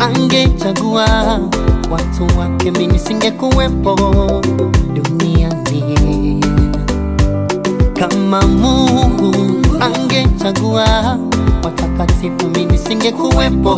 angechagua watu wake, mimi singekuwepo duniani. Kama Mungu angechagua watakatifu, mimi singekuwepo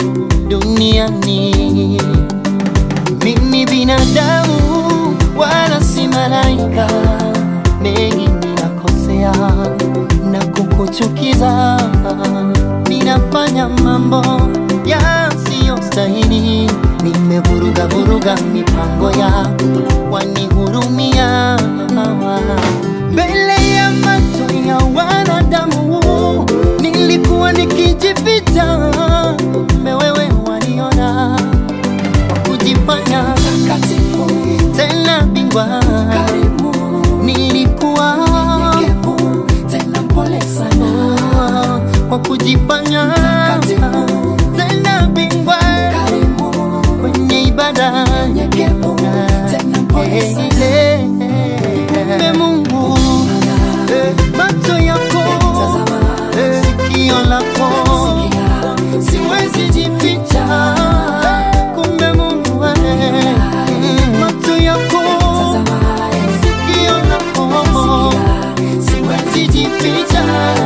duniani. Mimi binadamu wala si malaika, mengi ninakosea na kukuchukiza. Ninafanya mambo yasiyostahili, nimevuruga mipango yako, wanihurumia. Mbele ya macho ya wanadamu nilikuwa nikijificha, wewe waniona kujifanya takatifu tena bingwa. Karibu nilikuwa nyenyekevu tena pole sana, kwa kujifanya takatifu tena bingwa. Karibu kwenye ibada nyenyekevu tena pole sana. Mungu macho yako sikio lako, siwezi jificha. Kumbe Mungu macho yako sikio lako, siwezi jificha.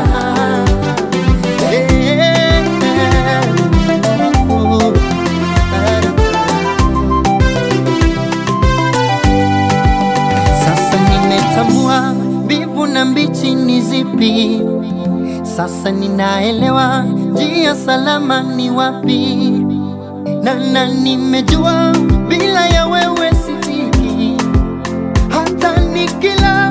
Sasa nimetambua mbivu na mbichi ni zipi. Sasa ninaelewa njia salama ni wapi. Na nimejua bila ya wewe sifiki, hata nikila